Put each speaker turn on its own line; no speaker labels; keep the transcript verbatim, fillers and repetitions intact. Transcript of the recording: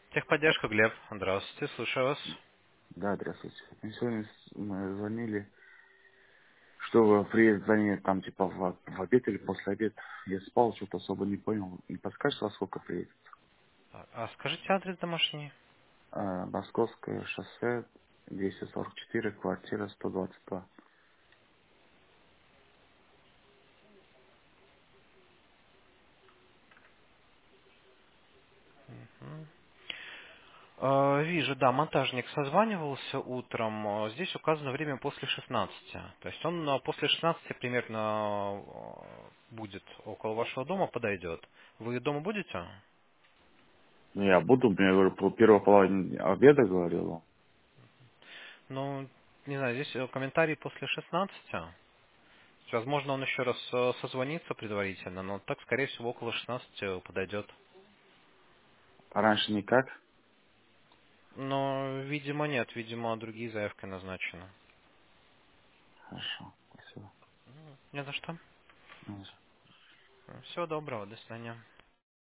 Техподдержка, Глеб. Здравствуйте, слушаю вас.
Да, здравствуйте. Мне сегодня с- мы звонили, что вы приедет за ней там типа в, в обед или после обеда. Я спал, что-то особо не понял. Не подскажешь, во сколько приедет?
А а скажите адрес домашний.
А, Московское шоссе, двести сорок четыре, квартира сто двадцать два.
Мгм. Э, Вижу, да, монтажник созванивался утром. Э, Здесь указано время после шестнадцати. То есть он э, после шестнадцати примерно э, будет около вашего дома, подойдет. Вы дома будете?
Ну, я буду, мне, говорю, по первой половине обеда говорил он.
Ну, не знаю, здесь э, комментарий после шестнадцати. Возможно, он еще раз э, созвонится предварительно, но так, скорее всего, около шестнадцати подойдет.
А раньше никак?
Но, видимо, нет. Видимо, другие заявки назначены.
Хорошо, спасибо.
Не за что.
Ну,
Всего доброго. До свидания.